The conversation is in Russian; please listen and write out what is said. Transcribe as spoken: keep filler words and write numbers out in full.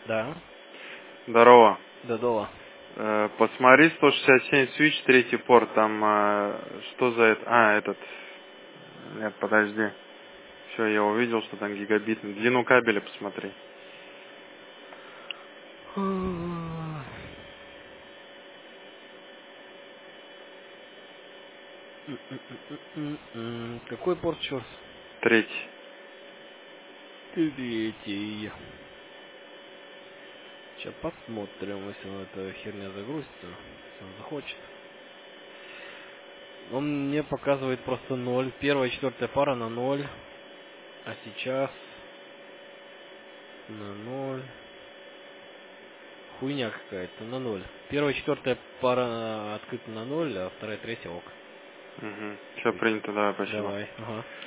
Да. Здорово. Здорово. Э, посмотри сто шестьдесят семь свич, третий порт, там э, что за это? А, этот. Нет, подожди. Все, я увидел, что там гигабитный. Длину кабеля посмотри. Какой порт, черт? Третий. Третий. Сейчас посмотрим, если он эта херня загрузится, если он захочет. Он мне показывает просто ноль. Первая и четвертая пара на ноль. А сейчас на ноль. Хуйня какая-то, на ноль. Первая и четвертая пара открыта на ноль, а вторая и третья ок. Угу. Все принято, давай, спасибо. Давай, ага.